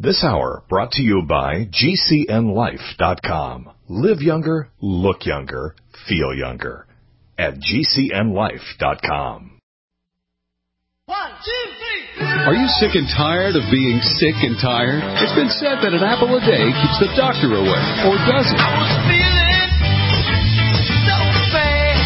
This hour brought to you by GCNLife.com. Live younger, look younger, feel younger. At GCNLife.com. 1, 2, 3. Are you sick and tired of being sick and tired? It's been said that an apple a day keeps the doctor away, or does it? I was feeling so bad.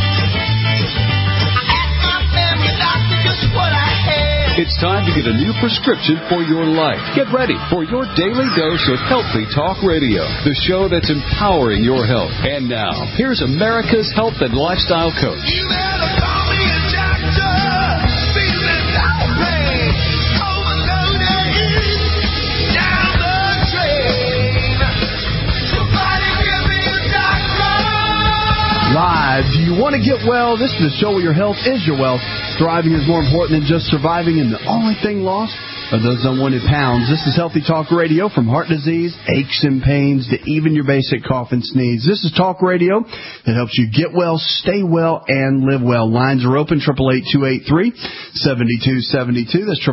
I asked my family doctor just what I had. It's time to get a new prescription for your life. Get ready for your daily dose of Healthy Talk Radio, the show that's empowering your health. And now, here's America's health and lifestyle coach. You better call me a doctor. Feeling so pain. Overloaded. Down the drain. Somebody give me a doctor. Live. Do you want to get well? This is the show where your health is your wealth. Thriving is more important than just surviving, and the only thing lost are those unwanted pounds. This is Healthy Talk Radio, from heart disease, aches and pains, to even your basic cough and sneeze. This is talk radio that helps you get well, stay well, and live well. Lines are open, 888-283-7272. That's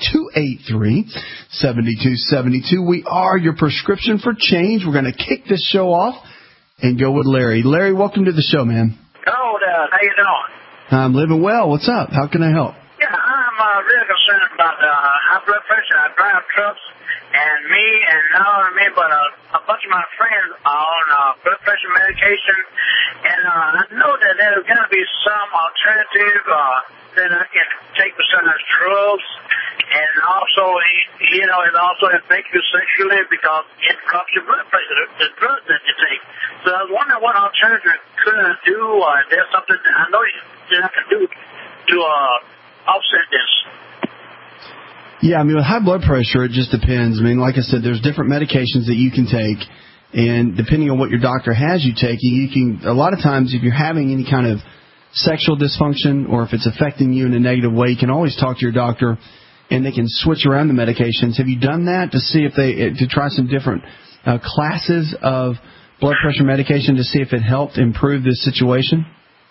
888-283-7272. We are your prescription for change. We're going to kick this show off and go with Larry. Larry, welcome to the show, man. Hello, Dad. How you doing? I'm living well. What's up? How can I help? Yeah, I'm really concerned about high blood pressure. I drive trucks, and me, and not only me, but a bunch of my friends are on blood pressure medication. And I know that there's going to be some alternative that I can take besides drugs. And also, it also affects you sexually because it drops your blood pressure, the drugs that you take. So I was wondering what alternative could I do, or is there something that I know that I can do to offset this? Yeah, I mean, with high blood pressure, it just depends. I mean, like I said, there's different medications that you can take, and depending on what your doctor has you taking, you can, a lot of times, if you're having any kind of sexual dysfunction or if it's affecting you in a negative way, you can always talk to your doctor, and they can switch around the medications. Have you done that to see if to try some different classes of blood pressure medication to see if it helped improve this situation?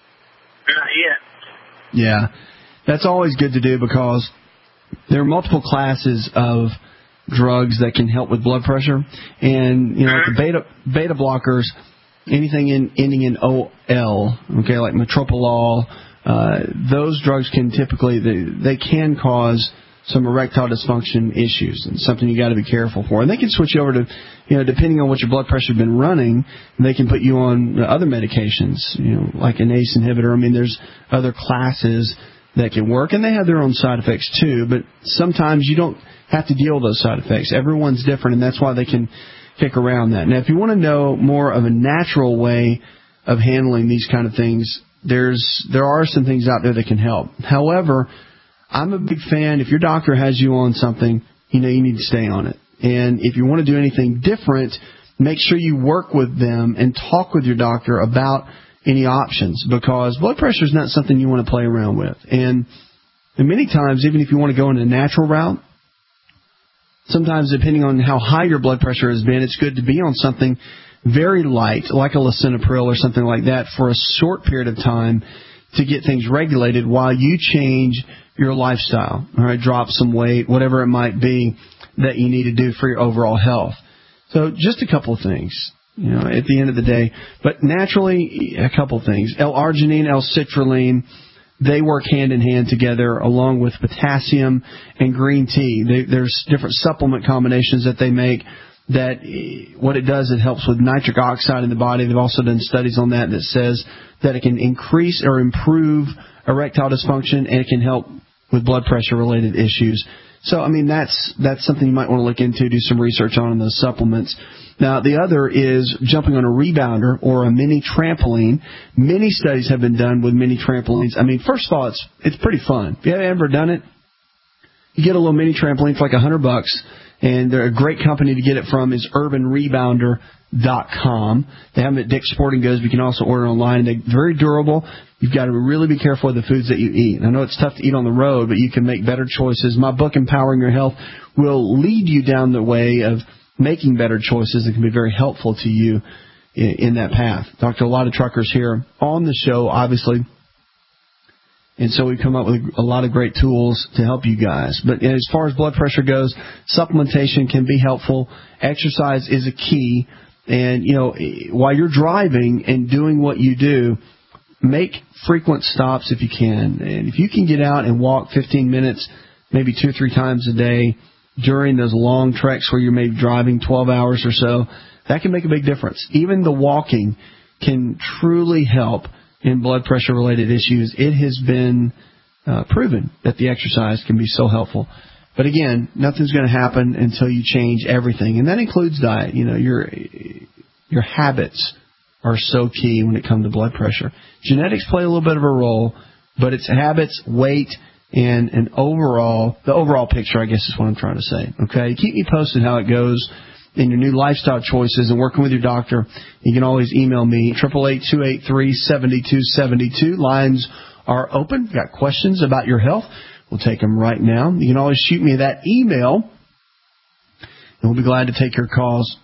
Not yet. Yeah, that's always good to do because there are multiple classes of drugs that can help with blood pressure, and like the beta blockers, anything ending in OL, okay, like metoprolol, those drugs can typically they can cause some erectile dysfunction issues, and something you got to be careful for. And they can switch over to, depending on what your blood pressure has been running, they can put you on other medications, like an ACE inhibitor. I mean, there's other classes that can work, and they have their own side effects too. But sometimes you don't have to deal with those side effects. Everyone's different, and that's why they can kick around that. Now, if you want to know more of a natural way of handling these kind of things, there are some things out there that can help. However, I'm a big fan. If your doctor has you on something, you need to stay on it. And if you want to do anything different, make sure you work with them and talk with your doctor about any options, because blood pressure is not something you want to play around with. And many times, even if you want to go in a natural route, sometimes depending on how high your blood pressure has been, it's good to be on something very light, like a lisinopril or something like that, for a short period of time to get things regulated while you change your lifestyle, all right, drop some weight, whatever it might be that you need to do for your overall health. So just a couple of things, at the end of the day. But naturally, a couple of things. L-arginine, L-citrulline, they work hand in hand together along with potassium and green tea. There's different supplement combinations that they make that what it does, it helps with nitric oxide in the body. They've also done studies on that says that it can increase or improve erectile dysfunction, and it can help with blood pressure related issues. So, I mean, that's something you might want to look into, do some research on those supplements. Now, the other is jumping on a rebounder or a mini trampoline. Many studies have been done with mini trampolines. I mean, first of all, it's pretty fun. If you haven't ever done it, you get a little mini trampoline for like $100, and they're a great company to get it from is urbanrebounder.com. They have them at Dick's Sporting Goods, but you can also order online. They're very durable. You've got to really be careful with the foods that you eat. I know it's tough to eat on the road, but you can make better choices. My book, Empowering Your Health, will lead you down the way of making better choices that can be very helpful to you in that path. Talked to a lot of truckers here on the show, obviously, And so we've come up with a lot of great tools to help you guys. But as far as blood pressure goes, supplementation can be helpful. Exercise is a key. And, while you're driving and doing what you do, make frequent stops if you can. And if you can get out and walk 15 minutes, maybe 2 or 3 times a day during those long treks where you're maybe driving 12 hours or so, that can make a big difference. Even the walking can truly help in blood pressure-related issues. It has been proven that the exercise can be so helpful. But again, nothing's going to happen until you change everything, and that includes diet. Your habits are so key when it comes to blood pressure. Genetics play a little bit of a role, but it's habits, weight, and the overall picture, I guess is what I'm trying to say. Okay, keep me posted how it goes in your new lifestyle choices and working with your doctor. You can always email me, 888-283-7272. Lines are open. Got questions about your health? We'll take them right now. You can always shoot me that email, and we'll be glad to take your calls,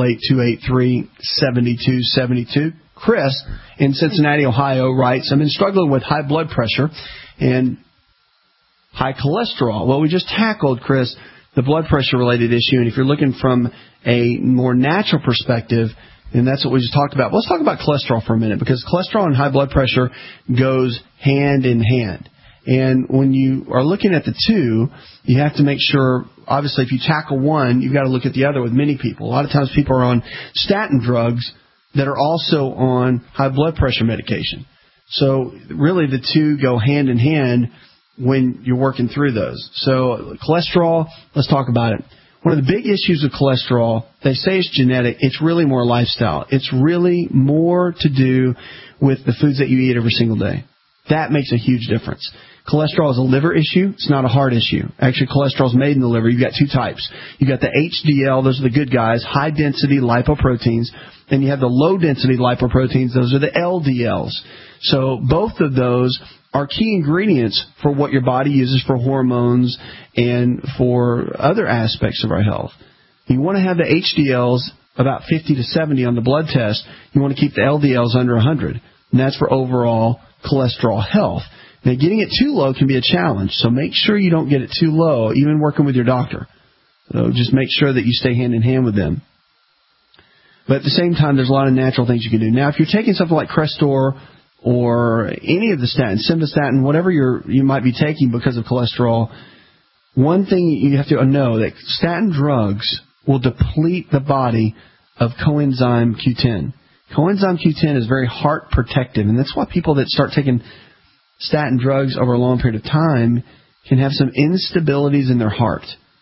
888-283-7272. Chris in Cincinnati, Ohio, writes, I've been struggling with high blood pressure and high cholesterol. Well, we just tackled, Chris, the blood pressure-related issue, and if you're looking from a more natural perspective, and that's what we just talked about. Let's talk about cholesterol for a minute, because cholesterol and high blood pressure goes hand in hand. And when you are looking at the two, you have to make sure, obviously, if you tackle one, you've got to look at the other with many people. A lot of times people are on statin drugs that are also on high blood pressure medication. So really the two go hand in hand when you're working through those. So cholesterol, let's talk about it. One of the big issues with cholesterol, they say it's genetic. It's really more lifestyle. It's really more to do with the foods that you eat every single day. That makes a huge difference. Cholesterol is a liver issue. It's not a heart issue. Actually, cholesterol is made in the liver. You've got 2 types. You've got the HDL. Those are the good guys, high-density lipoproteins. And you have the low-density lipoproteins. Those are the LDLs. So both of those are key ingredients for what your body uses for hormones and for other aspects of our health. You want to have the HDLs about 50 to 70 on the blood test. You want to keep the LDLs under 100. And that's for overall cholesterol health. Now, getting it too low can be a challenge, so make sure you don't get it too low, even working with your doctor. So just make sure that you stay hand in hand with them. But at the same time, there's a lot of natural things you can do. Now, if you're taking something like Crestor or any of the statins, Simvastatin, whatever you might be taking because of cholesterol, one thing you have to know that statin drugs will deplete the body of coenzyme Q10. Coenzyme Q10 is very heart protective, and that's why people that start taking statin drugs over a long period of time can have some instabilities in their heart.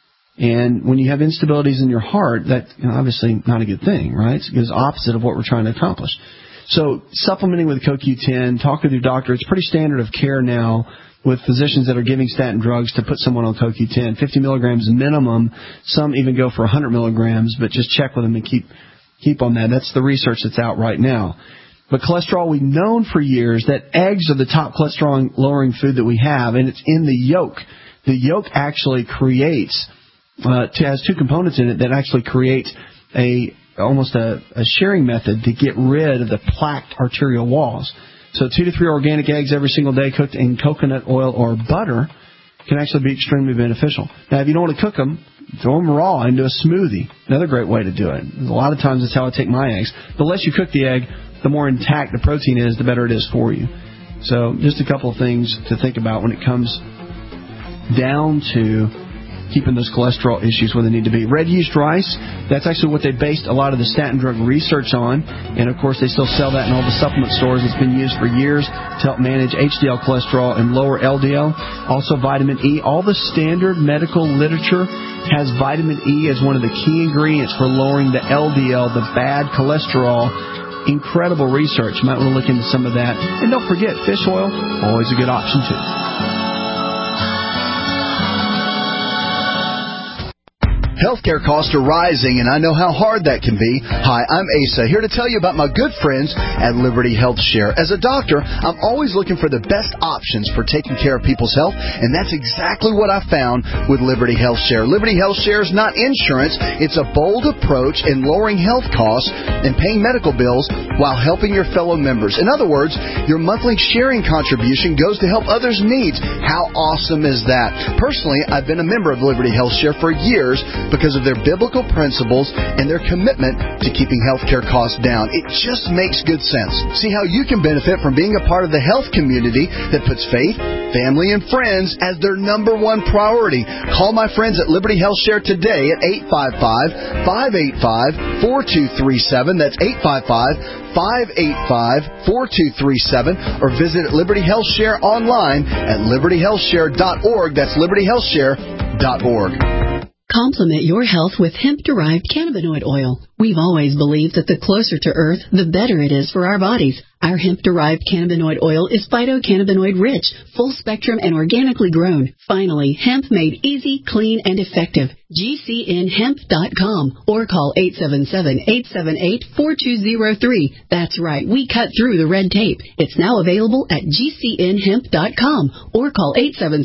And when you have instabilities in your heart, that's obviously not a good thing, right? It's opposite of what we're trying to accomplish. So supplementing with CoQ10, talk with your doctor. It's pretty standard of care now with physicians that are giving statin drugs to put someone on CoQ10. 50 milligrams minimum. Some even go for 100 milligrams, but just check with them and keep on that. That's the research that's out right now. But cholesterol, we've known for years that eggs are the top cholesterol-lowering food that we have, and it's in the yolk. The yolk actually creates, has 2 components in it that actually create almost a shearing method to get rid of the plaqued arterial walls. So 2 to 3 organic eggs every single day cooked in coconut oil or butter can actually be extremely beneficial. Now, if you don't want to cook them, throw them raw into a smoothie. Another great way to do it. A lot of times that's how I take my eggs. The less you cook the egg, the more intact the protein is, the better it is for you. So just a couple of things to think about when it comes down to keeping those cholesterol issues where they need to be. Red yeast rice, that's actually what they based a lot of the statin drug research on. And, of course, they still sell that in all the supplement stores. It's been used for years to help manage HDL cholesterol and lower LDL. Also vitamin E. All the standard medical literature has vitamin E as one of the key ingredients for lowering the LDL, the bad cholesterol. Incredible research. You might want to look into some of that. And don't forget, fish oil, always a good option, too. Healthcare costs are rising, and I know how hard that can be. Hi, I'm Asa, here to tell you about my good friends at Liberty Health Share. As a doctor, I'm always looking for the best options for taking care of people's health, and that's exactly what I found with Liberty Health Share. Liberty Health Share is not insurance. It's a bold approach in lowering health costs and paying medical bills while helping your fellow members. In other words, your monthly sharing contribution goes to help others' needs. How awesome is that? Personally, I've been a member of Liberty Health Share for years because of their biblical principles and their commitment to keeping healthcare costs down. It just makes good sense. See how you can benefit from being a part of the health community that puts faith, family, and friends as their number one priority. Call my friends at Liberty Health Share today at 855-585-4237. That's 855-585-4237, or visit Liberty Health Share online at libertyhealthshare.org. That's libertyhealthshare.org. Complement your health with hemp-derived cannabinoid oil. We've always believed that the closer to Earth, the better it is for our bodies. Our hemp-derived cannabinoid oil is phytocannabinoid-rich, full-spectrum, and organically grown. Finally, hemp made easy, clean, and effective. GCNhemp.com or call 877-878-4203. That's right, we cut through the red tape. It's now available at GCNhemp.com or call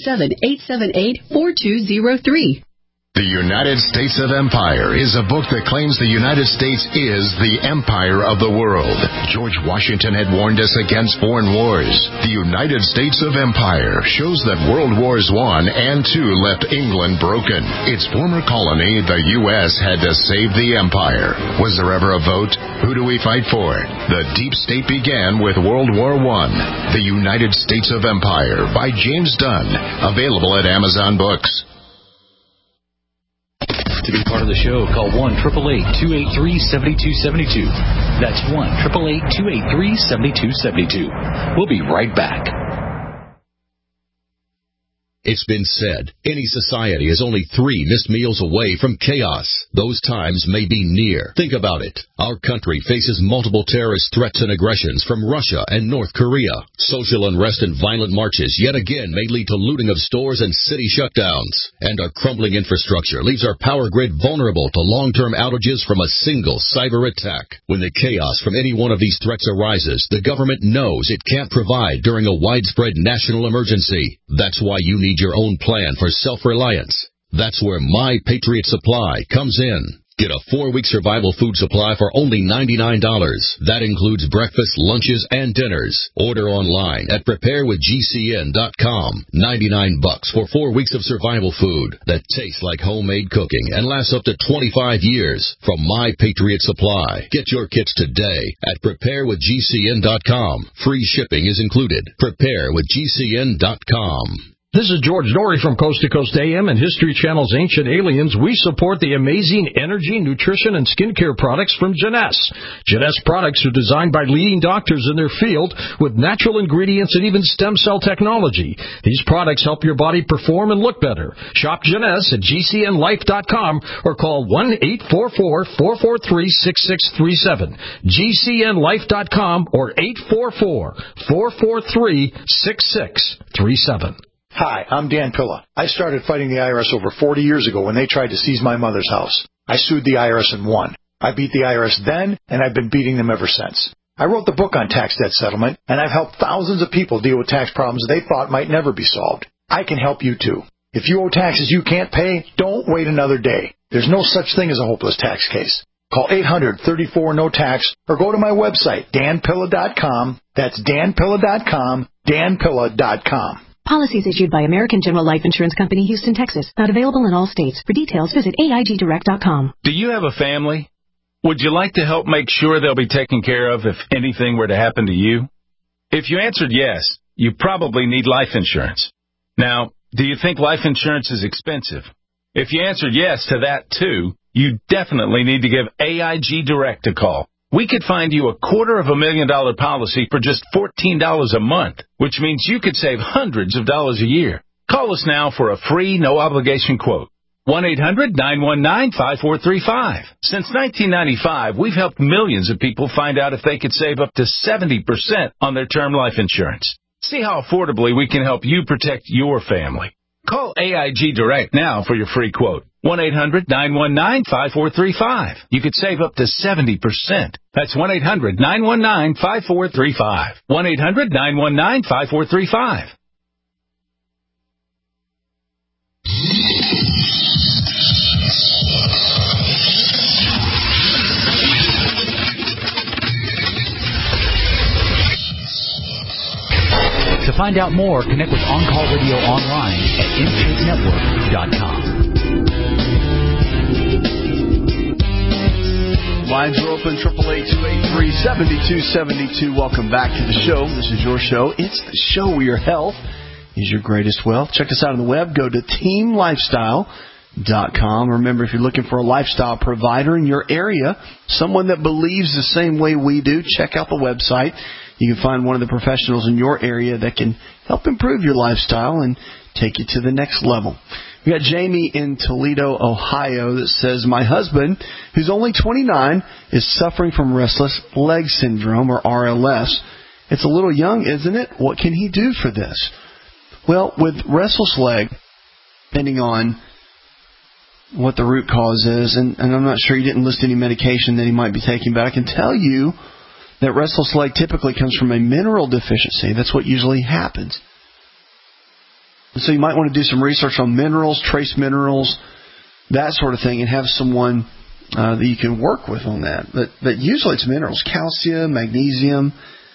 877-878-4203. The United States of Empire is a book that claims the United States is the empire of the world. George Washington had warned us against foreign wars. The United States of Empire shows that World Wars I and II left England broken. Its former colony, the U.S., had to save the empire. Was there ever a vote? Who do we fight for? The deep state began with World War I. The United States of Empire by James Dunn. Available at Amazon Books. To be part of the show, call 1-888-283-7272. That's 1-888-283-7272. We'll be right back. It's been said, any society is only 3 missed meals away from chaos. Those times may be near. Think about it. Our country faces multiple terrorist threats and aggressions from Russia and North Korea. Social unrest and violent marches yet again may lead to looting of stores and city shutdowns. And our crumbling infrastructure leaves our power grid vulnerable to long-term outages from a single cyber attack. When the chaos from any one of these threats arises, the government knows it can't provide during a widespread national emergency. That's why you need your own plan for self-reliance. That's where My Patriot Supply comes in. Get a 4-week survival food supply for only $99. That includes breakfast, lunches, and dinners. Order online at preparewithgcn.com. $99 for 4 weeks of survival food that tastes like homemade cooking and lasts up to 25 years from My Patriot Supply. Get your kits today at preparewithgcn.com. Free shipping is included. Preparewithgcn.com. This is George Norrie from Coast to Coast AM and History Channel's Ancient Aliens. We support the amazing energy, nutrition, and skincare products from Jeunesse. Jeunesse products are designed by leading doctors in their field with natural ingredients and even stem cell technology. These products help your body perform and look better. Shop Jeunesse at GCNlife.com or call 1-844-443-6637. GCNlife.com or 844-443-6637. Hi, I'm Dan Pilla. I started fighting the IRS over 40 years ago when they tried to seize my mother's house. I sued the IRS and won. I beat the IRS then, and I've been beating them ever since. I wrote the book on tax debt settlement, and I've helped thousands of people deal with tax problems they thought might never be solved. I can help you too. If you owe taxes you can't pay, don't wait another day. There's no such thing as a hopeless tax case. Call 800-34-NO-TAX or go to my website, danpilla.com. That's danpilla.com, danpilla.com. Policies issued by American General Life Insurance Company, Houston, Texas. Not available in all states. For details, visit AIGdirect.com. Do you have a family? Would you like to help make sure they'll be taken care of if anything were to happen to you? If you answered yes, you probably need life insurance. Now, do you think life insurance is expensive? If you answered yes to that too, you definitely need to give AIG Direct a call. We could find you a $250,000 policy for just $14 a month, which means you could save hundreds of dollars a year. Call us now for a free, no-obligation quote. 1-800-919-5435. Since 1995, we've helped millions of people find out if they could save up to 70% on their term life insurance. See how affordably we can help you protect your family. Call AIG Direct now for your free quote. 1-800-919-5435. You could save up to 70%. That's 1-800-919-5435. 1-800-919-5435. To find out more, connect with On Call Radio online at IntakeNetwork.com. Lines are open, 888-283-7272. Welcome back to the show. This is your show. It's the show where your health is your greatest wealth. Check us out on the web. Go to teamlifestyle.com. Remember, if you're looking for a lifestyle provider in your area, someone that believes the same way we do, check out the website. You can find one of the professionals in your area that can help improve your lifestyle and take you to the next level. We got Jamie in Toledo, Ohio that says, my husband, who's only 29, is suffering from restless leg syndrome, or RLS. It's a little young, isn't it? What can he do for this? Well, with restless leg, depending on what the root cause is, and I'm not sure, you didn't list any medication that he might be taking, but I can tell you that restless leg typically comes from a mineral deficiency. That's what usually happens. So you might want to do some research on minerals, trace minerals, that sort of thing, and have someone that you can work with on that. But usually it's minerals, calcium, magnesium,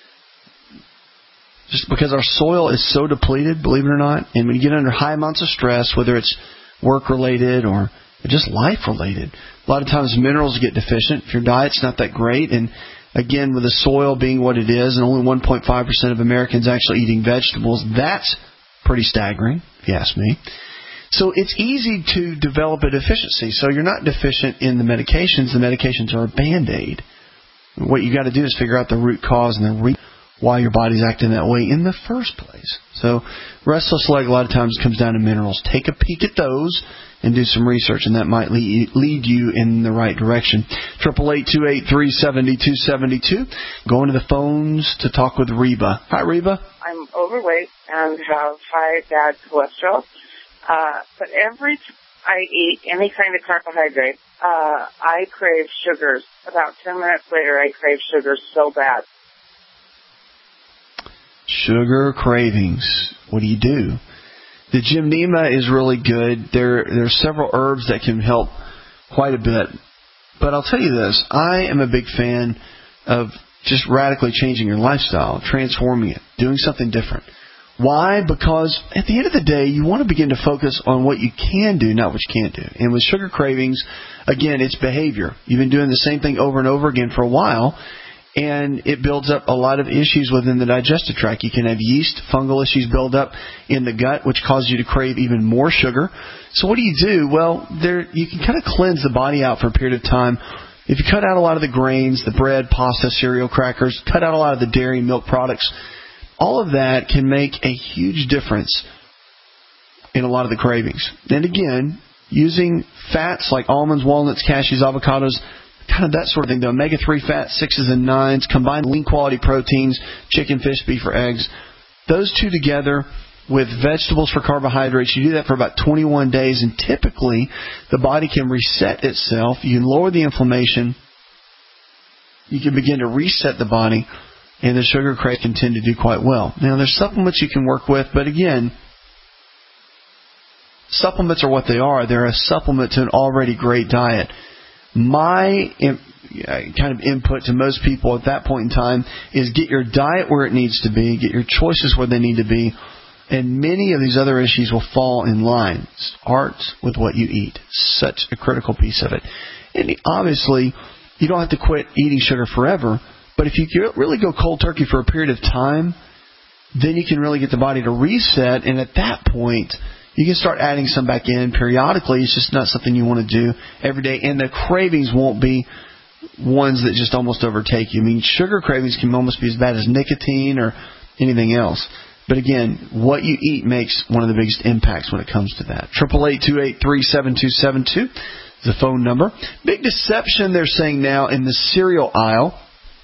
just because our soil is so depleted, believe it or not. And when you get under high amounts of stress, whether it's work-related or just life-related, a lot of times minerals get deficient. If your diet's not that great, and again, with the soil being what it is, and only 1.5% of Americans actually eating vegetables, that's pretty staggering, if you ask me. So it's easy to develop a deficiency. So you're not deficient in the medications. The medications are a Band-Aid. What you got to do is figure out the root cause and the reason why your body's acting that way in the first place. So restless leg a lot of times comes down to minerals. Take a peek at those and do some research, and that might lead you in the right direction. 888-283-7272. Going to the phones to talk with Reba. Hi, Reba. I'm overweight and have high bad cholesterol. But every time I eat any kind of carbohydrate, I crave sugars. About 10 minutes later, I crave sugars so bad. Sugar cravings. What do you do? The gymnema is really good. There are several herbs that can help quite a bit. But I'll tell you this. I am a big fan of just radically changing your lifestyle, transforming it, doing something different. Why? Because at the end of the day, you want to begin to focus on what you can do, not what you can't do. And with sugar cravings, again, it's behavior. You've been doing the same thing over and over again for a while, and it builds up a lot of issues within the digestive tract. You can have yeast, fungal issues build up in the gut, which cause you to crave even more sugar. So what do you do? Well, you can kind of cleanse the body out for a period of time. If you cut out a lot of the grains, the bread, pasta, cereal, crackers, cut out a lot of the dairy and milk products, all of that can make a huge difference in a lot of the cravings. And again, using fats like almonds, walnuts, cashews, avocados, kind of that sort of thing, the omega-3 fats, 6s and 9s, combined lean quality proteins, chicken, fish, beef, or eggs, those two together with vegetables for carbohydrates, you do that for about 21 days, and typically the body can reset itself. You can lower the inflammation. You can begin to reset the body, and the sugar cravings can tend to do quite well. Now, there's supplements you can work with, but again, supplements are what they are. They're a supplement to an already great diet. My kind of input to most people at that point in time is get your diet where it needs to be, get your choices where they need to be, and many of these other issues will fall in line. It starts with what you eat. Such a critical piece of it. And obviously, you don't have to quit eating sugar forever, but if you really go cold turkey for a period of time, then you can really get the body to reset, and at that point, you can start adding some back in periodically. It's just not something you want to do every day, and the cravings won't be ones that just almost overtake you. I mean, sugar cravings can almost be as bad as nicotine or anything else. But again, what you eat makes one of the biggest impacts when it comes to that. 888-283-7272 is the phone number. Big deception they're saying now in the cereal aisle.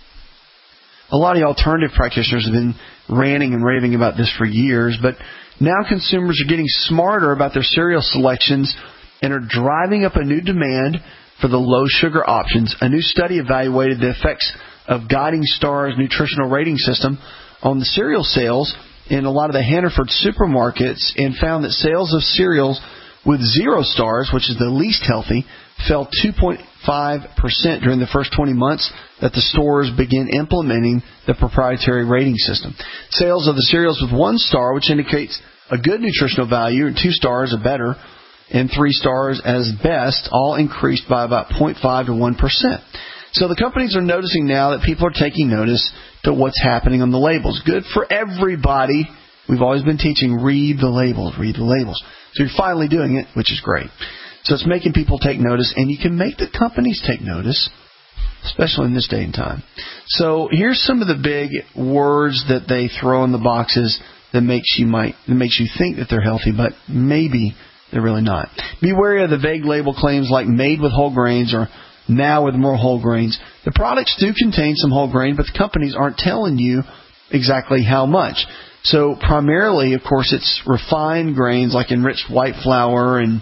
A lot of the alternative practitioners have been ranting and raving about this for years, but now consumers are getting smarter about their cereal selections and are driving up a new demand for the low-sugar options. A new study evaluated the effects of Guiding Star's nutritional rating system on the cereal sales in a lot of the Hannaford supermarkets and found that sales of cereals with 0 stars, which is the least healthy, fell 2.5% during the first 20 months that the stores began implementing the proprietary rating system. Sales of the cereals with 1 star, which indicates a good nutritional value, and 2 stars are better, and 3 stars as best, all increased by about 0.5 to 1%. So the companies are noticing now that people are taking notice to what's happening on the labels. Good for everybody. We've always been teaching, read the labels, read the labels. So you're finally doing it, which is great. So it's making people take notice, and you can make the companies take notice, especially in this day and time. So here's some of the big words that they throw in the boxes that makes you think that they're healthy, but maybe they're really not. Be wary of the vague label claims like made with whole grains or now with more whole grains. The products do contain some whole grain, but the companies aren't telling you exactly how much. So primarily, of course, it's refined grains like enriched white flour and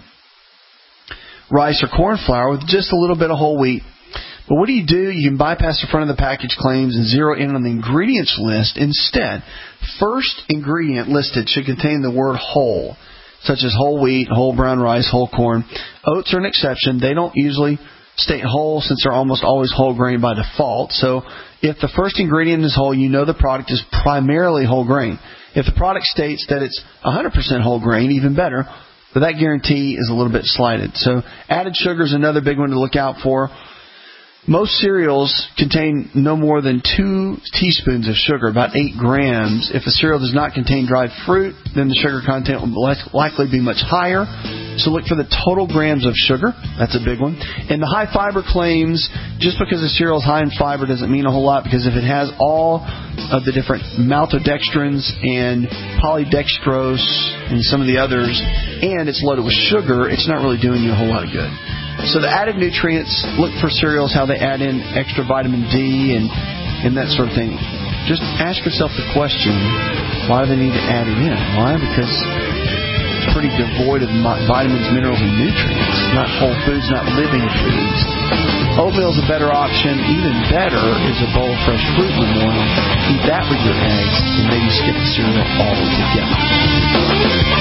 rice or corn flour with just a little bit of whole wheat. But what do? You can bypass the front of the package claims and zero in on the ingredients list. Instead, first ingredient listed should contain the word whole, such as whole wheat, whole brown rice, whole corn. Oats are an exception. They don't usually state whole since they're almost always whole grain by default. So if the first ingredient is whole, you know the product is primarily whole grain. If the product states that it's 100% whole grain, even better, but that guarantee is a little bit slighted. So added sugar is another big one to look out for. Most cereals contain no more than 2 teaspoons of sugar, about 8 grams. If a cereal does not contain dried fruit, then the sugar content will likely be much higher. So look for the total grams of sugar. That's a big one. And the high fiber claims, just because a cereal is high in fiber doesn't mean a whole lot, because if it has all of the different maltodextrins and polydextrose and some of the others, and it's loaded with sugar, it's not really doing you a whole lot of good. So the added nutrients, look for cereals, how they add in extra vitamin D and that sort of thing. Just ask yourself the question, why do they need to add it in? Why? Because it's pretty devoid of vitamins, minerals, and nutrients. Not whole foods, not living foods. Oatmeal is a better option. Even better is a bowl of fresh fruit in the morning. Eat that with your eggs and maybe skip the cereal altogether.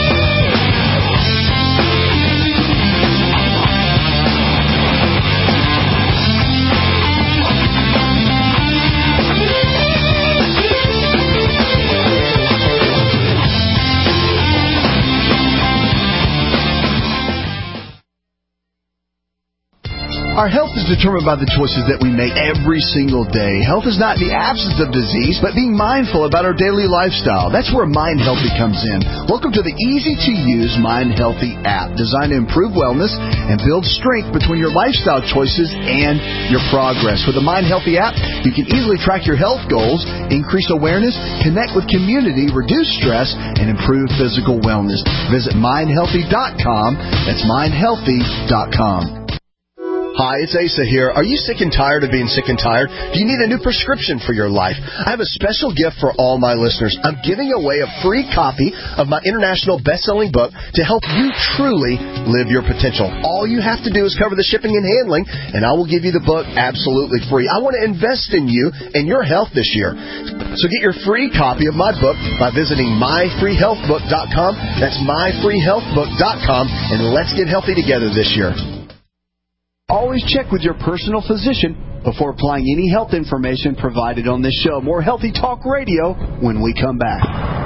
Our health is determined by the choices that we make every single day. Health is not the absence of disease, but being mindful about our daily lifestyle. That's where Mind Healthy comes in. Welcome to the easy-to-use Mind Healthy app, designed to improve wellness and build strength between your lifestyle choices and your progress. With the Mind Healthy app, you can easily track your health goals, increase awareness, connect with community, reduce stress, and improve physical wellness. Visit mindhealthy.com. That's mindhealthy.com. Hi, it's Asa here. Are you sick and tired of being sick and tired? Do you need a new prescription for your life? I have a special gift for all my listeners. I'm giving away a free copy of my international best-selling book to help you truly live your potential. All you have to do is cover the shipping and handling, and I will give you the book absolutely free. I want to invest in you and your health this year. So get your free copy of my book by visiting myfreehealthbook.com. That's myfreehealthbook.com, and let's get healthy together this year. Always check with your personal physician before applying any health information provided on this show. More Healthy Talk Radio when we come back.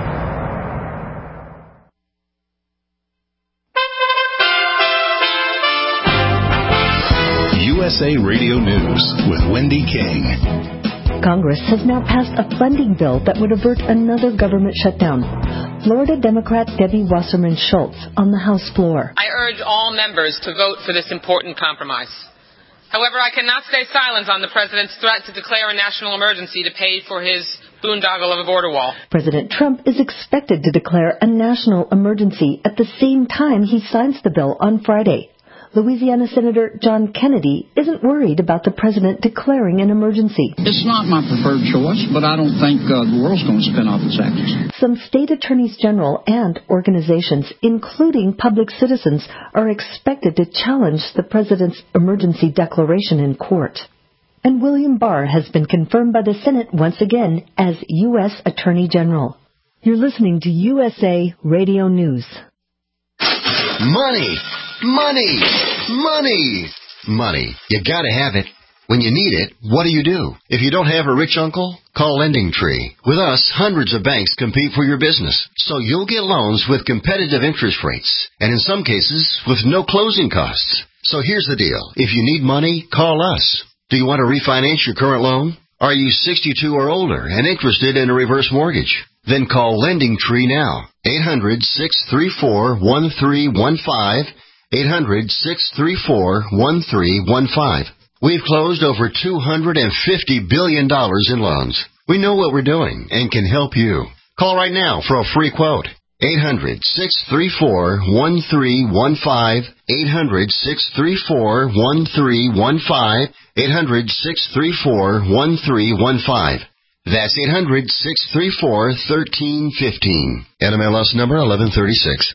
USA Radio News with Wendy King. Congress has now passed a funding bill that would avert another government shutdown. Florida Democrat Debbie Wasserman Schultz on the House floor. I urge all members to vote for this important compromise. However, I cannot stay silent on the President's threat to declare a national emergency to pay for his boondoggle of a border wall. President Trump is expected to declare a national emergency at the same time he signs the bill on Friday. Louisiana Senator John Kennedy isn't worried about the president declaring an emergency. It's not my preferred choice, but I don't think the world's going to spin off its axis. Some state attorneys general and organizations, including public citizens, are expected to challenge the president's emergency declaration in court. And William Barr has been confirmed by the Senate once again as U.S. Attorney General. You're listening to USA Radio News. Money! Money! Money! Money. You gotta have it. When you need it, what do? If you don't have a rich uncle, call LendingTree. With us, hundreds of banks compete for your business, so you'll get loans with competitive interest rates, and in some cases, with no closing costs. So here's the deal. If you need money, call us. Do you want to refinance your current loan? Are you 62 or older and interested in a reverse mortgage? Then call LendingTree now. 800-634-1315. 800-634-1315. We've closed over $250 billion in loans. We know what we're doing and can help you. Call right now for a free quote. 800-634-1315. 800-634-1315. 800-634-1315. That's 800-634-1315. NMLS number 1136.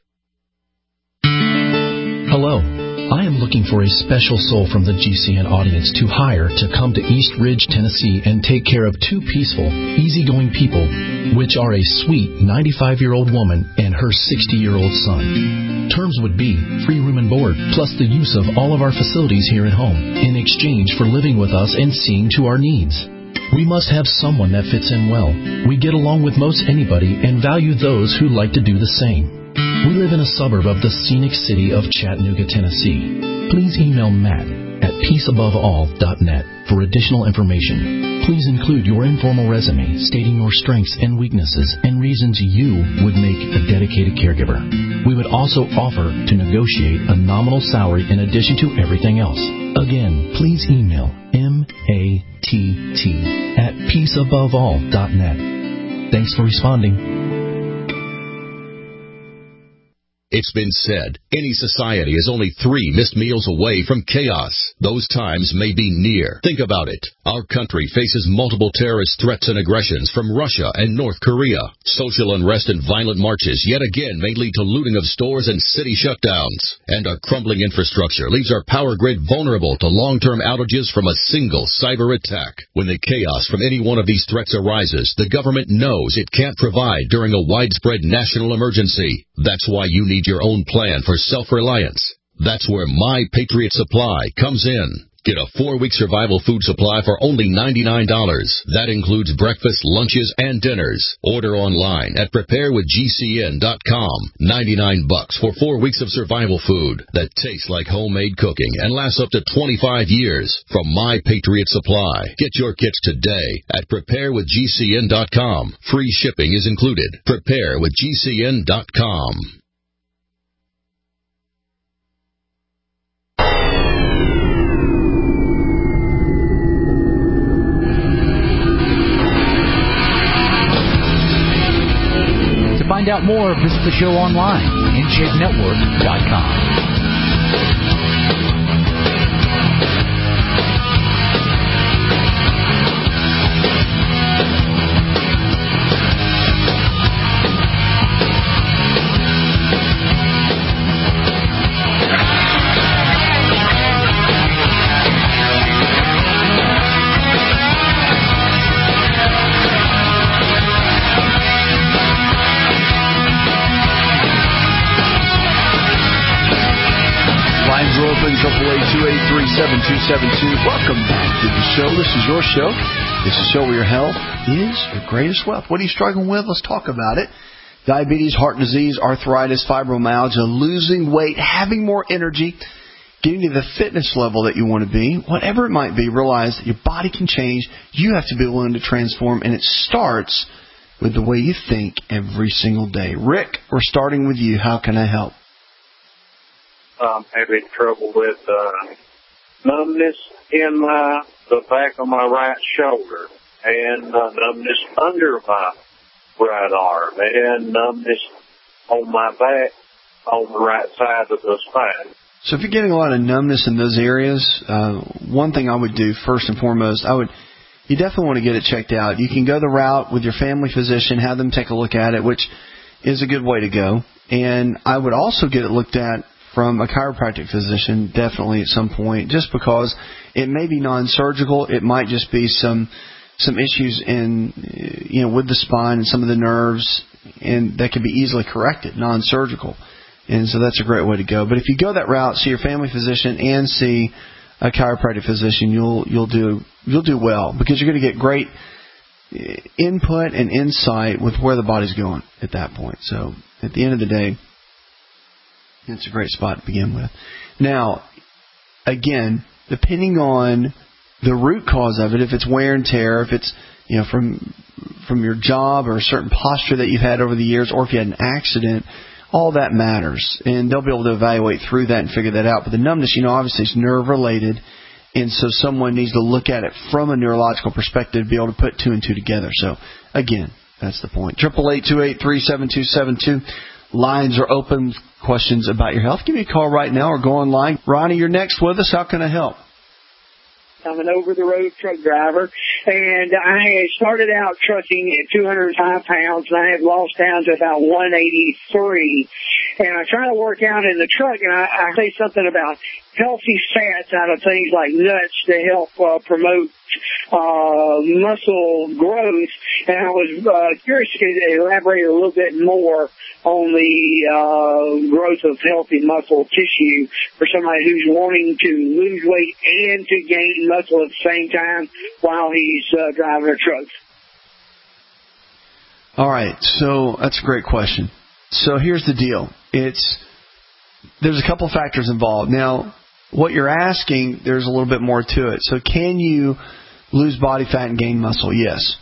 Hello. I am looking for a special soul from the GCN audience to hire to come to East Ridge, Tennessee and take care of two peaceful, easygoing people, which are a sweet 95-year-old woman and her 60-year-old son. Terms would be free room and board, plus the use of all of our facilities here at home, in exchange for living with us and seeing to our needs. We must have someone that fits in well. We get along with most anybody and value those who like to do the same. We live in a suburb of the scenic city of Chattanooga, Tennessee. Please email Matt at peaceaboveall.net for additional information. Please include your informal resume stating your strengths and weaknesses and reasons you would make a dedicated caregiver. We would also offer to negotiate a nominal salary in addition to everything else. Again, please email matt@peaceaboveall.net. Thanks for responding. It's been said, any society is only 3 missed meals away from chaos. Those times may be near. Think about it. Our country faces multiple terrorist threats and aggressions from Russia and North Korea. Social unrest and violent marches yet again may lead to looting of stores and city shutdowns. And our crumbling infrastructure leaves our power grid vulnerable to long-term outages from a single cyber attack. When the chaos from any one of these threats arises, the government knows it can't provide during a widespread national emergency. That's why you need your own plan for self-reliance. That's where My Patriot Supply comes in. Get a 4-week survival food supply for only $99. That includes breakfast, lunches, and dinners. Order online at preparewithgcn.com. $99 for 4 weeks of survival food that tastes like homemade cooking and lasts up to 25 years from My Patriot Supply. Get your kits today at preparewithgcn.com. Free shipping is included. Preparewithgcn.com. To find out more, visit the show online, InShapeNetwork.com. Lines are open, 888-283-7272. Welcome back to the show. This is your show. This is a show where your health is your greatest wealth. What are you struggling with? Let's talk about it. Diabetes, heart disease, arthritis, fibromyalgia, losing weight, having more energy, getting to the fitness level that you want to be, whatever it might be, realize that your body can change. You have to be willing to transform, and it starts with the way you think every single day. Rick, we're starting with you. How can I help? I'm having trouble with numbness in the back of my right shoulder and numbness under my right arm and numbness on my back on the right side of the spine. So if you're getting a lot of numbness in those areas, one thing I would do first and foremost, you definitely want to get it checked out. You can go the route with your family physician, have them take a look at it, which is a good way to go. And I would also get it looked at from a chiropractic physician, definitely at some point, just because it may be non-surgical. It might just be some issues in, with the spine and some of the nerves, and that can be easily corrected, non-surgical. And so that's a great way to go. But if you go that route, see your family physician and see a chiropractic physician, you'll do well, because you're going to get great input and insight with where the body's going at that point. So at the end of the day, it's a great spot to begin with. Now, again, depending on the root cause of it, if it's wear and tear, if it's from your job or a certain posture that you've had over the years, or if you had an accident, all that matters. And they'll be able to evaluate through that and figure that out. But the numbness, obviously it's nerve related, and so someone needs to look at it from a neurological perspective to be able to put two and two together. So again, that's the point. 888-283-7272. Lines are open. Questions about your health, give me a call right now or go online. Ronnie, you're next with us. How can I help? I'm an over-the-road truck driver, and I started out trucking at 205 pounds, and I have lost down to about 183. And I try to work out in the truck, and I say something about healthy fats out of things like nuts to help promote muscle growth. And I was curious to elaborate a little bit more on the growth of healthy muscle tissue for somebody who's wanting to lose weight and to gain muscle at the same time while he's driving a truck. All right, so that's a great question. So here's the deal. There's a couple factors involved. Now, what you're asking, there's a little bit more to it. So can you lose body fat and gain muscle? Yes.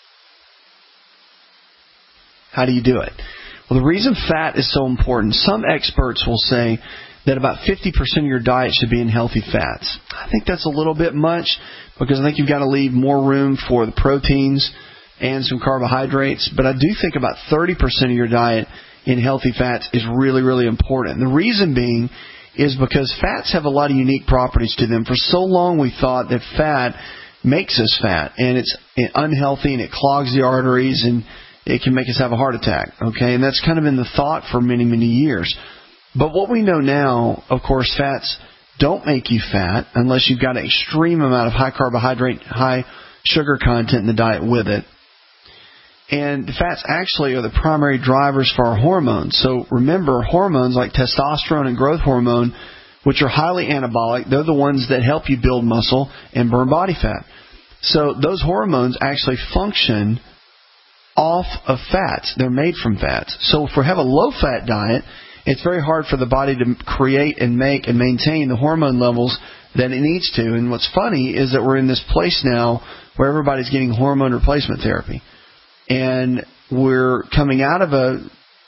How do you do it? Well, the reason fat is so important, some experts will say that about 50% of your diet should be in healthy fats. I think that's a little bit much, because I think you've got to leave more room for the proteins and some carbohydrates. But I do think about 30% of your diet in healthy fats is really, really important. And the reason being is because fats have a lot of unique properties to them. For so long we thought that fat makes us fat, and it's unhealthy, and it clogs the arteries, and it can make us have a heart attack, okay? And that's kind of been the thought for many, many years. But what we know now, of course, fats don't make you fat unless you've got an extreme amount of high carbohydrate, high sugar content in the diet with it. And the fats actually are the primary drivers for our hormones. So remember, hormones like testosterone and growth hormone, which are highly anabolic, they're the ones that help you build muscle and burn body fat. So those hormones actually function off of fats. They're made from fats. So if we have a low-fat diet, it's very hard for the body to create and make and maintain the hormone levels that it needs to. And what's funny is that we're in this place now where everybody's getting hormone replacement therapy. And we're coming out of a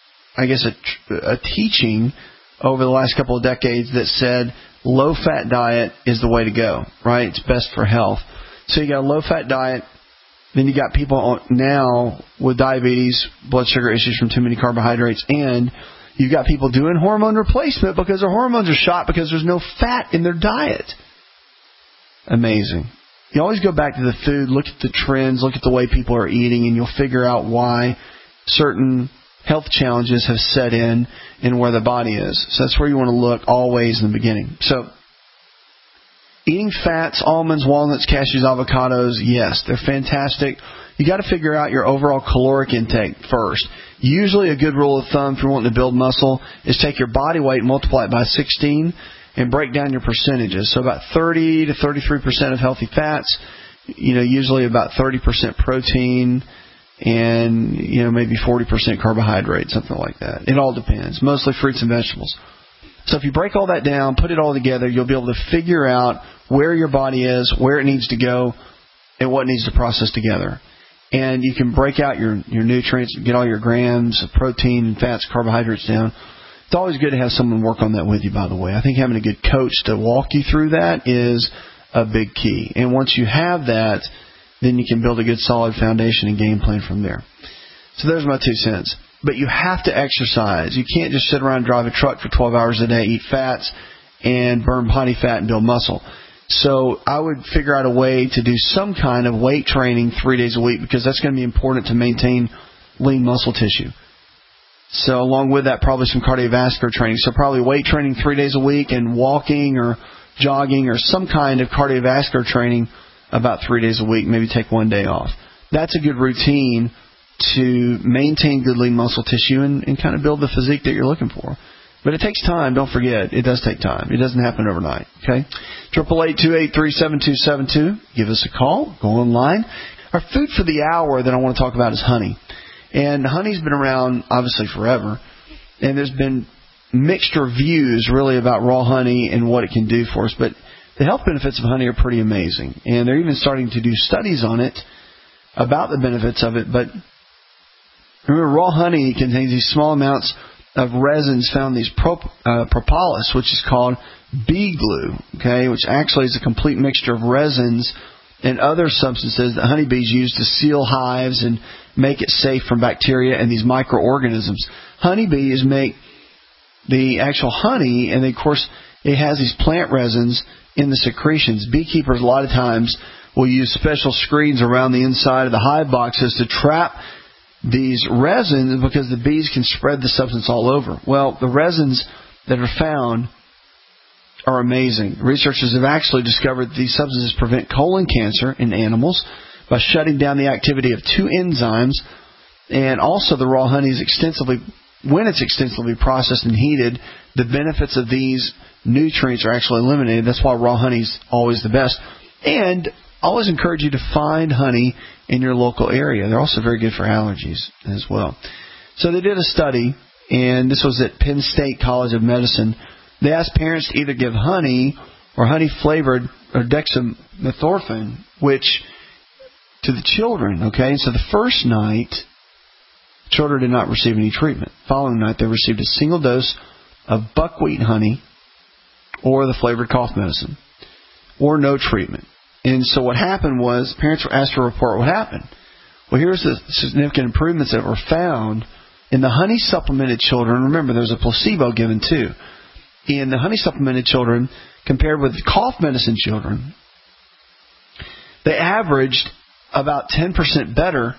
teaching over the last couple of decades that said low-fat diet is the way to go, right? It's best for health. So you got a low-fat diet. Then you got people now with diabetes, blood sugar issues from too many carbohydrates, and you've got people doing hormone replacement because their hormones are shot because there's no fat in their diet. Amazing. You always go back to the food, look at the trends, look at the way people are eating, and you'll figure out why certain health challenges have set in and where the body is. So that's where you want to look always in the beginning. So eating fats, almonds, walnuts, cashews, avocados, yes, they're fantastic. You got to figure out your overall caloric intake first. Usually a good rule of thumb if you're wanting to build muscle is take your body weight, multiply it by 16, and break down your percentages. So about 30 to 33% of healthy fats, usually about 30% protein, and maybe 40% carbohydrate, something like that. It all depends. Mostly fruits and vegetables. So if you break all that down, put it all together, you'll be able to figure out where your body is, where it needs to go, and what needs to process together. And you can break out your nutrients, get all your grams of protein and fats, carbohydrates down. It's always good to have someone work on that with you, by the way. I think having a good coach to walk you through that is a big key. And once you have that, then you can build a good solid foundation and game plan from there. So there's my 2 cents. But you have to exercise. You can't just sit around and drive a truck for 12 hours a day, eat fats, and burn body fat and build muscle. So I would figure out a way to do some kind of weight training 3 days a week, because that's going to be important to maintain lean muscle tissue. So along with that, probably some cardiovascular training. So probably weight training 3 days a week and walking or jogging or some kind of cardiovascular training about 3 days a week, maybe take 1 day off. That's a good routine to maintain good lean muscle tissue and kind of build the physique that you're looking for. But it takes time. Don't forget, it does take time. It doesn't happen overnight. Okay? 888-283-7272. Give us a call. Go online. Our food for the hour that I want to talk about is honey. And honey's been around, obviously, forever. And there's been mixed reviews, really, about raw honey and what it can do for us. But the health benefits of honey are pretty amazing. And they're even starting to do studies on it about the benefits of it. But remember, raw honey contains these small amounts of resins found in these propolis, which is called bee glue, okay, which actually is a complete mixture of resins and other substances that honeybees use to seal hives and make it safe from bacteria and these microorganisms. Honeybees make the actual honey, and of course it has these plant resins in the secretions. Beekeepers a lot of times will use special screens around the inside of the hive boxes to trap these resins, because the bees can spread the substance all over. Well, the resins that are found are amazing. Researchers have actually discovered that these substances prevent colon cancer in animals by shutting down the activity of 2 enzymes, and also the raw honey is when it's extensively processed and heated, the benefits of these nutrients are actually eliminated. That's why raw honey is always the best. And I always encourage you to find honey in your local area. They're also very good for allergies as well. So they did a study, and this was at Penn State College of Medicine. They asked parents to either give honey or honey-flavored or dextromethorphan, which to the children, okay? So the first night, children did not receive any treatment. The following night, they received a single dose of buckwheat honey or the flavored cough medicine, or no treatment. And so what happened was parents were asked to report what happened. Well, here's the significant improvements that were found in the honey supplemented children. Remember, there's a placebo given too. In the honey supplemented children, compared with the cough medicine children, they averaged about 10% better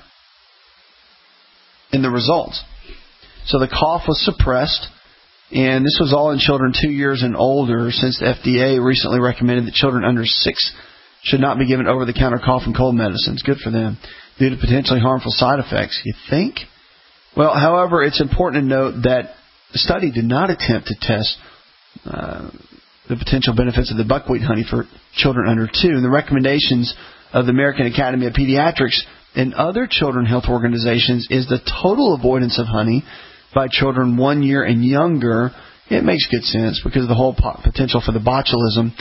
in the results. So the cough was suppressed, and this was all in children 2 years and older, since the FDA recently recommended that children under 6 should not be given over-the-counter cough and cold medicines. Good for them, due to potentially harmful side effects. You think? Well, however, it's important to note that the study did not attempt to test the potential benefits of the buckwheat honey for children under 2. And the recommendations of the American Academy of Pediatrics and other children health organizations is the total avoidance of honey by children 1 year and younger. It makes good sense, because of the whole potential for the botulism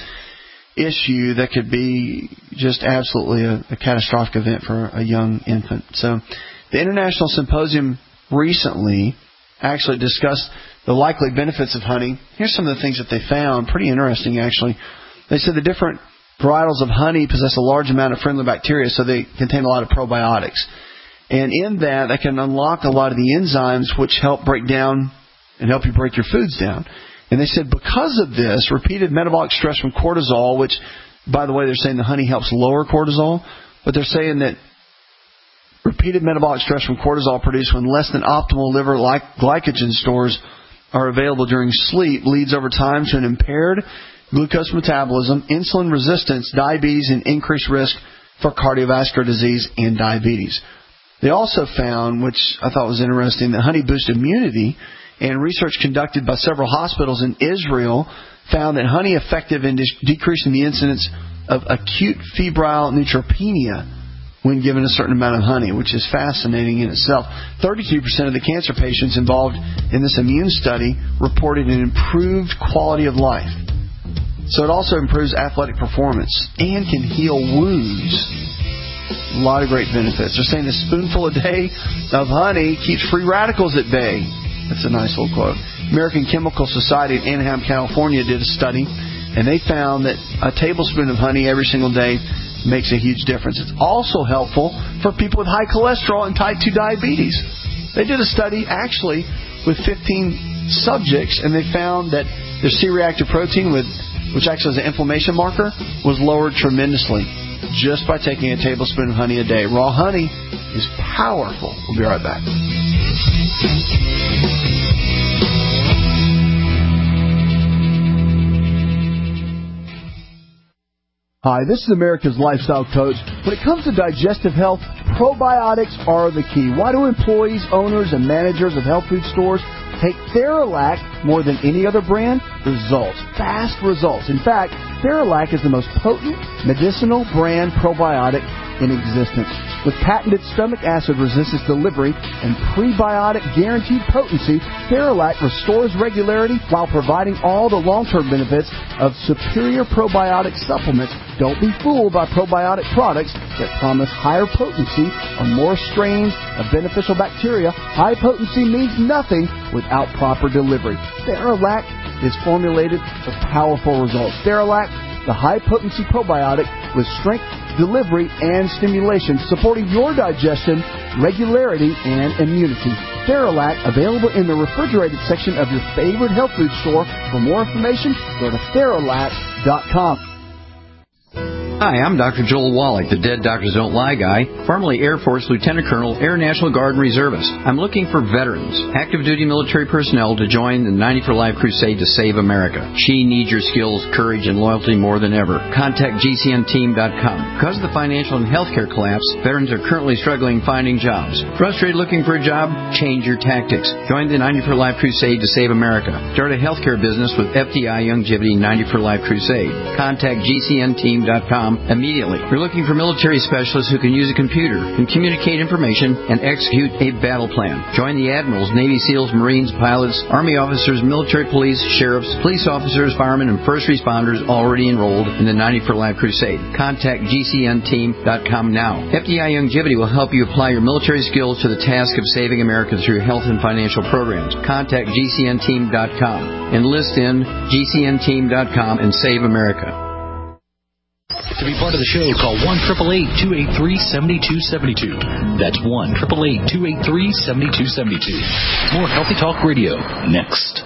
issue that could be just absolutely a catastrophic event for a young infant. So the International Symposium recently actually discussed the likely benefits of honey. Here's some of the things that they found. Pretty interesting, actually. They said the different varietals of honey possess a large amount of friendly bacteria, so they contain a lot of probiotics. And in that, they can unlock a lot of the enzymes which help break down and help you break your foods down. And they said because of this, repeated metabolic stress from cortisol, which, by the way, they're saying the honey helps lower cortisol, but they're saying that repeated metabolic stress from cortisol produced when less than optimal liver glycogen stores are available during sleep leads over time to an impaired glucose metabolism, insulin resistance, diabetes, and increased risk for cardiovascular disease and diabetes. They also found, which I thought was interesting, that honey boosts immunity, and research conducted by several hospitals in Israel found that honey effective in decreasing the incidence of acute febrile neutropenia when given a certain amount of honey, which is fascinating in itself. 32% of the cancer patients involved in this immune study reported an improved quality of life. So it also improves athletic performance and can heal wounds. A lot of great benefits. They're saying a spoonful a day of honey keeps free radicals at bay. That's a nice little quote. American Chemical Society in Anaheim, California did a study, and they found that a tablespoon of honey every single day makes a huge difference. It's also helpful for people with high cholesterol and type 2 diabetes. They did a study actually with 15 subjects, and they found that their C-reactive protein, which acts as an inflammation marker, was lowered tremendously just by taking a tablespoon of honey a day. Raw honey is powerful. We'll be right back. Hi, this is America's Lifestyle Coach. When it comes to digestive health, probiotics are the key. Why do employees, owners, and managers of health food stores take Theralac more than any other brand? Results. Fast results. In fact, Theralac is the most potent medicinal brand probiotic in existence. With patented stomach acid resistance delivery and prebiotic guaranteed potency, Theralac restores regularity while providing all the long-term benefits of superior probiotic supplements. Don't be fooled by probiotic products that promise higher potency or more strains of beneficial bacteria. High potency means nothing without proper delivery. Theralac is formulated for powerful results. Theralac, the high-potency probiotic with strength, delivery, and stimulation, supporting your digestion, regularity, and immunity. Theralac, available in the refrigerated section of your favorite health food store. For more information, go to Theralac.com. Hi, I'm Dr. Joel Wallach, the Dead Doctors Don't Lie guy, formerly Air Force Lieutenant Colonel, Air National Guard and Reservist. I'm looking for veterans, active duty military personnel to join the 90 for Life crusade to save America. She needs your skills, courage, and loyalty more than ever. Contact GCNteam.com. Because of the financial and healthcare collapse, veterans are currently struggling finding jobs. Frustrated looking for a job? Change your tactics. Join the 90 for Life crusade to save America. Start a healthcare business with FDI Youngevity 90 for Life crusade. Contact GCNteam.com immediately. We're looking for military specialists who can use a computer, can communicate information, and execute a battle plan. Join the admirals, Navy SEALs, Marines, pilots, Army officers, military police, sheriffs, police officers, firemen, and first responders already enrolled in the 90 for Life crusade. Contact GCNteam.com now. FDI Youngevity will help you apply your military skills to the task of saving America through health and financial programs. Contact GCNteam.com. Enlist in GCNteam.com and save America. To be part of the show, call 1-888-283-7272. That's 1-888-283-7272. More Healthy Talk Radio next.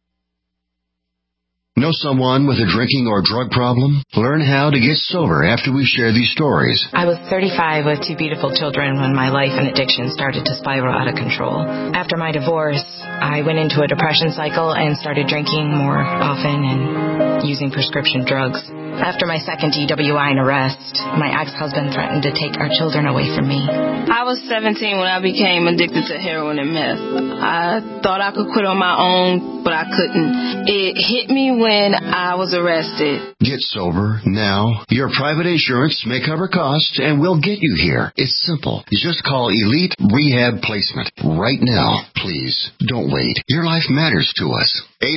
Know someone with a drinking or drug problem? Learn how to get sober after we share these stories. I was 35 with two beautiful children when my life and addiction started to spiral out of control. After my divorce, I went into a depression cycle and started drinking more often and using prescription drugs. After my second DWI and arrest, my ex-husband threatened to take our children away from me. I was 17 when I became addicted to heroin and meth. I thought I could quit on my own, but I couldn't. It hit me when I was arrested. Get sober now. Your private insurance may cover costs and we'll get you here. It's simple. You just call Elite Rehab Placement right now. Please, don't wait. Your life matters to us.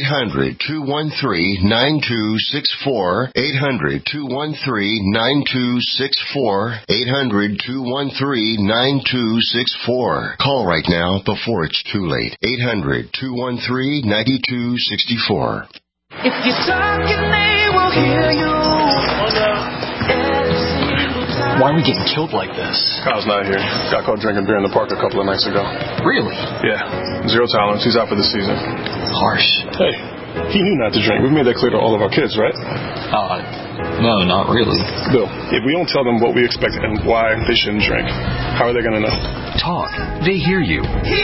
800-213-9264. 800-213-9264. 800-213-9264. Call right now before it's too late. 800-213-9264. If you're talking, they will hear you. Why are we getting killed like this? Kyle's not here. Got caught drinking beer in the park a couple of nights ago. Really? Yeah. Zero tolerance. He's out for the season. Harsh. Hey, he knew not to drink. We've made that clear to all of our kids, right? No, not really. Bill, if we don't tell them what we expect and why they shouldn't drink, how are they going to know? Talk. They hear you.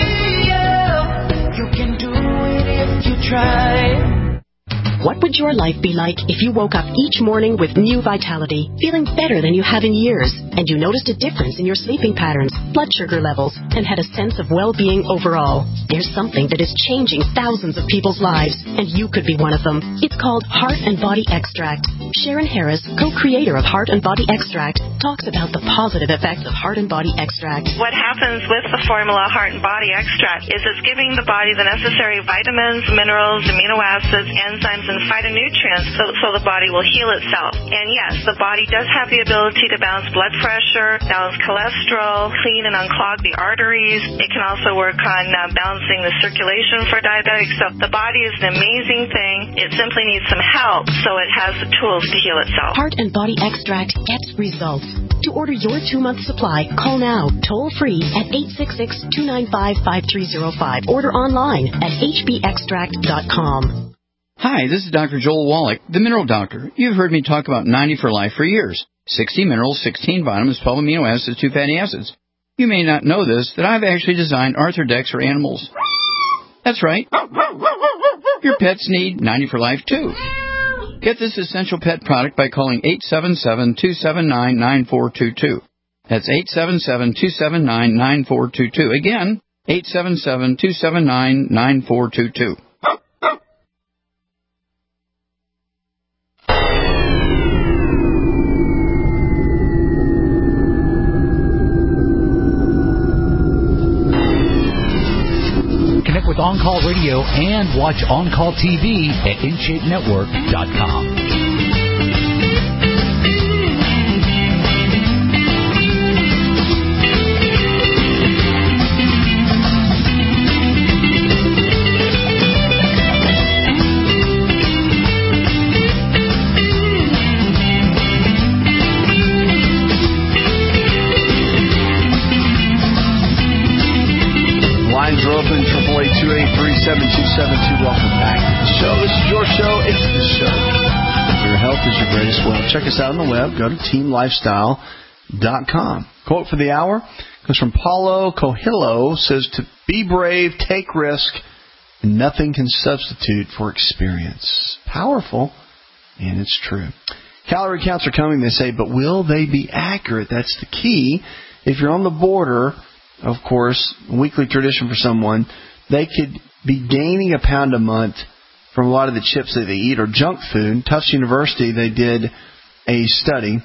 You can do it if you try. What would your life be like if you woke up each morning with new vitality, feeling better than you have in years, and you noticed a difference in your sleeping patterns, blood sugar levels, and had a sense of well-being overall? There's something that is changing thousands of people's lives, and you could be one of them. It's called Heart and Body Extract. Sharon Harris, co-creator of Heart and Body Extract, talks about the positive effects of Heart and Body Extract. What happens with the formula Heart and Body Extract is it's giving the body the necessary vitamins, minerals, amino acids, enzymes, and phytonutrients so the body will heal itself. And yes, the body does have the ability to balance blood pressure, balance cholesterol, clean and unclog the arteries. It can also work on balancing the circulation for diabetics. So the body is an amazing thing. It simply needs some help so it has the tools to heal itself. Heart and Body Extract gets results. To order your 2-month supply, call now, toll free at 866-295-5305. Order online at hbextract.com. Hi, this is Dr. Joel Wallach, the Mineral Doctor. You've heard me talk about 90 for Life for years. 60 minerals, 16 vitamins, 12 amino acids, 2 fatty acids. You may not know this, that I've actually designed Arthrodex for animals. That's right. Your pets need 90 for Life, too. Get this essential pet product by calling 877-279-9422. That's 877-279-9422. Again, 877-279-9422. Connect with On Call Radio and watch On Call TV at InShapeNetwork.com. Lines are open, 888-283-7272. Welcome back to the show. This is your show. It's the show. Your health is your greatest wealth. Check us out on the web. Go to teamlifestyle.com. Quote for the hour comes from Paulo Coelho. Says, to be brave, take risk, and nothing can substitute for experience. Powerful, and it's true. Calorie counts are coming, they say, but will they be accurate? That's the key. If you're on the border, of course, weekly tradition for someone, they could be gaining a pound a month from a lot of the chips that they eat or junk food. Tufts University, they did a study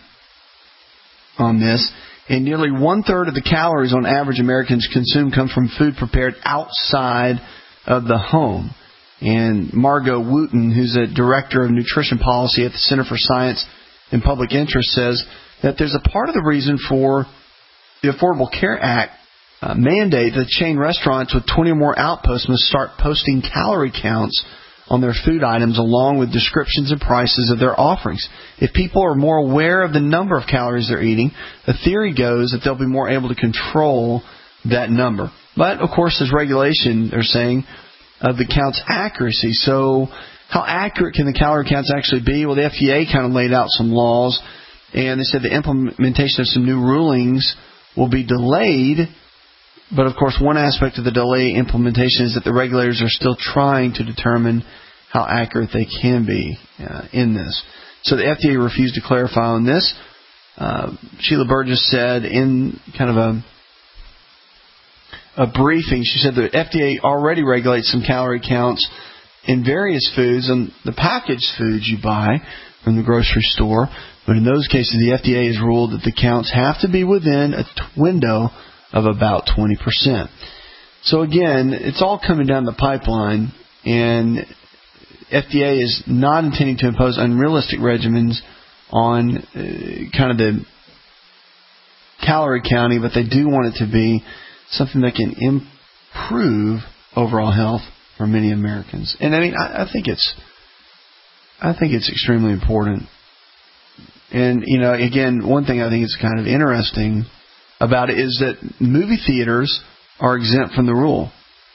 on this, and nearly one-third of the calories on average Americans consume come from food prepared outside of the home. And Margot Wooten, who's a director of nutrition policy at the Center for Science and Public Interest, says that there's a part of the reason for the Affordable Care Act mandate that chain restaurants with 20 or more outposts must start posting calorie counts on their food items along with descriptions and prices of their offerings. If people are more aware of the number of calories they're eating, the theory goes that they'll be more able to control that number. But, of course, there's regulation, they're saying, of the count's accuracy. So how accurate can the calorie counts actually be? Well, the FDA kind of laid out some laws, and they said the implementation of some new rulings will be delayed. But, of course, one aspect of the delay implementation is that the regulators are still trying to determine how accurate they can be in this. So the FDA refused to clarify on this. Sheila Burgess said in kind of a briefing, she said the FDA already regulates some calorie counts in various foods and the packaged foods you buy from the grocery store. But in those cases, the FDA has ruled that the counts have to be within a window of about 20%. So again, it's all coming down the pipeline, and FDA is not intending to impose unrealistic regimens on kind of the calorie counting, but they do want it to be something that can improve overall health for many Americans. And I mean, I think it's extremely important. And you know, again, one thing I think is kind of interesting about it is that movie theaters are exempt from the rule.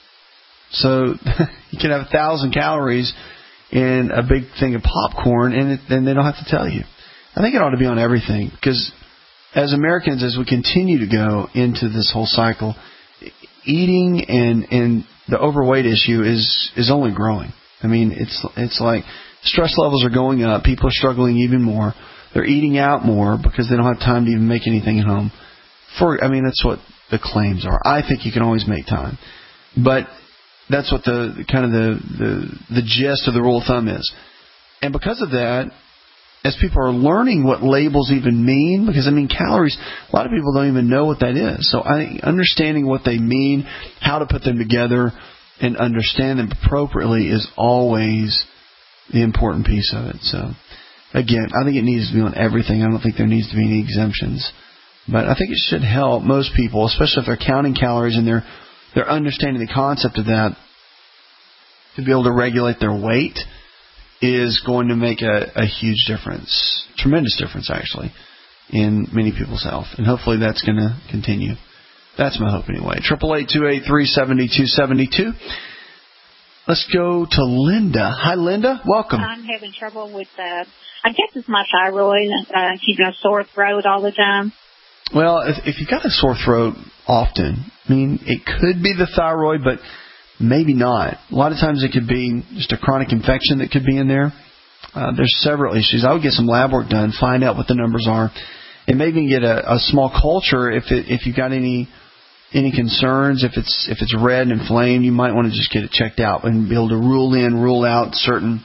So you can have 1,000 calories in a big thing of popcorn, and they don't have to tell you. I think it ought to be on everything, because as Americans, as we continue to go into this whole cycle, eating and the overweight issue is only growing. I mean, it's like stress levels are going up. People are struggling even more. They're eating out more because they don't have time to even make anything at home. That's what the claims are. I think you can always make time, but that's what the kind of the gist of the rule of thumb is. And because of that, as people are learning what labels even mean, because calories, a lot of people don't even know what that is. So understanding what they mean, how to put them together, and understand them appropriately is always the important piece of it. So again, I think it needs to be on everything. I don't think there needs to be any exemptions. But I think it should help most people, especially if they're counting calories and they're understanding the concept of that, to be able to regulate their weight is going to make a huge difference, tremendous difference actually, in many people's health. And hopefully that's going to continue. That's my hope anyway. 888-283-7272. Let's go to Linda. Hi, Linda. Welcome. I'm having trouble with, I guess it's my thyroid, keeping a sore throat all the time. Well, if you got a sore throat often, I mean, it could be the thyroid, but maybe not. A lot of times it could be just a chronic infection that could be in there. There's several issues. I would get some lab work done, find out what the numbers are, and maybe even get a small culture if you've got any concerns. If it's red and inflamed, you might want to just get it checked out and be able to rule out certain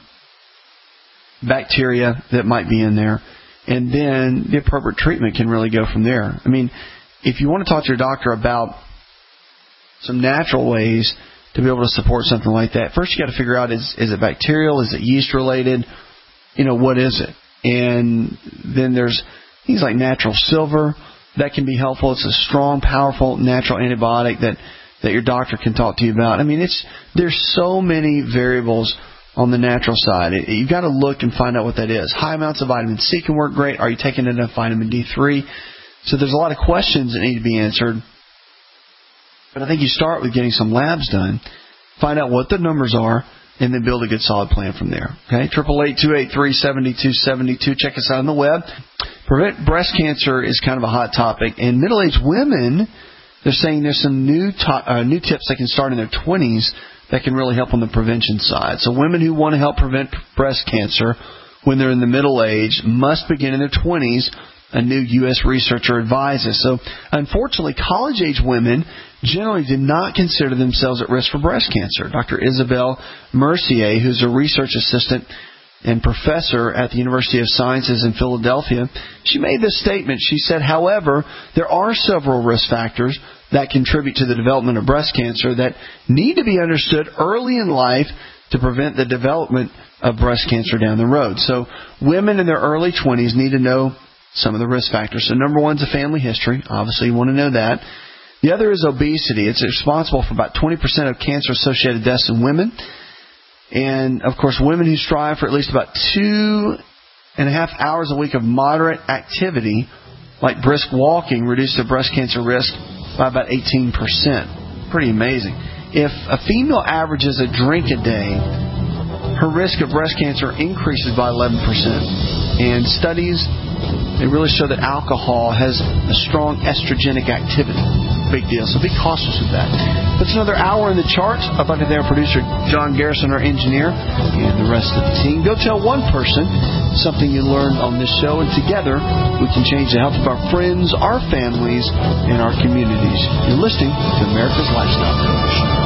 bacteria that might be in there. And then the appropriate treatment can really go from there. I mean, if you want to talk to your doctor about some natural ways to be able to support something like that, first you got to figure out, is it bacterial? Is it yeast related? What is it? And then there's things like natural silver that can be helpful. It's a strong, powerful natural antibiotic that your doctor can talk to you about. I mean, there's so many variables on the natural side. You've got to look and find out what that is. High amounts of vitamin C can work great. Are you taking enough vitamin D3? So there's a lot of questions that need to be answered. But I think you start with getting some labs done, find out what the numbers are, and then build a good solid plan from there. Okay, 888-283-7272. Check us out on the web. Prevent breast cancer is kind of a hot topic. And middle-aged women, they're saying there's some new tips they can start in their 20s that can really help on the prevention side. So women who want to help prevent breast cancer when they're in the middle age must begin in their 20s, a new U.S. researcher advises. So unfortunately, college-age women generally do not consider themselves at risk for breast cancer. Dr. Isabelle Mercier, who's a research assistant and professor at the University of Sciences in Philadelphia, she made this statement. She said, however, there are several risk factors that contribute to the development of breast cancer that need to be understood early in life to prevent the development of breast cancer down the road. So women in their early 20s need to know some of the risk factors. So number one is a family history. Obviously, you want to know that. The other is obesity. It's responsible for about 20% of cancer-associated deaths in women. And, of course, women who strive for at least about 2.5 hours a week of moderate activity, like brisk walking, reduce their breast cancer risk by about 18%. Pretty amazing. If a female averages a drink a day, her risk of breast cancer increases by 11%. And studies, they really show that alcohol has a strong estrogenic activity. Big deal. So be cautious with that. That's another hour in the charts. I'd like to thank our producer, John Garrison, our engineer, and the rest of the team. Go tell one person something you learned on this show, and together we can change the health of our friends, our families, and our communities. You're listening to America's Lifestyle Coach.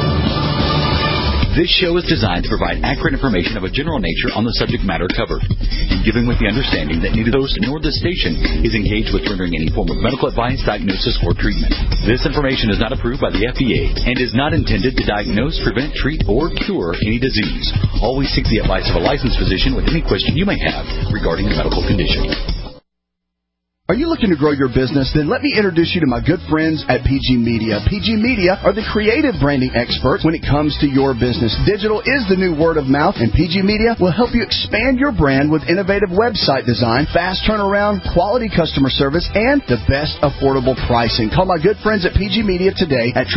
This show is designed to provide accurate information of a general nature on the subject matter covered, and given with the understanding that neither host nor this station is engaged with rendering any form of medical advice, diagnosis, or treatment. This information is not approved by the FDA and is not intended to diagnose, prevent, treat, or cure any disease. Always seek the advice of a licensed physician with any question you may have regarding a medical condition. Are you looking to grow your business? Then let me introduce you to my good friends at PG Media. PG Media are the creative branding experts when it comes to your business. Digital is the new word of mouth, and PG Media will help you expand your brand with innovative website design, fast turnaround, quality customer service, and the best affordable pricing. Call my good friends at PG Media today at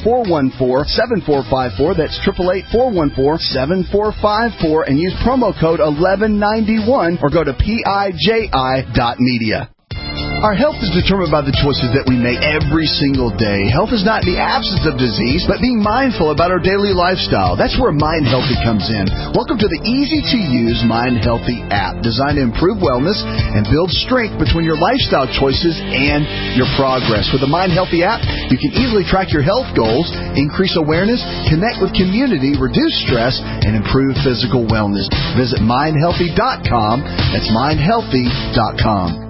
888-414-7454. That's 888-414-7454, and use promo code 1191 or go to piji.media. Our health is determined by the choices that we make every single day. Health is not the absence of disease, but being mindful about our daily lifestyle. That's where Mind Healthy comes in. Welcome to the easy-to-use Mind Healthy app, designed to improve wellness and build strength between your lifestyle choices and your progress. With the Mind Healthy app, you can easily track your health goals, increase awareness, connect with community, reduce stress, and improve physical wellness. Visit mindhealthy.com. That's mindhealthy.com.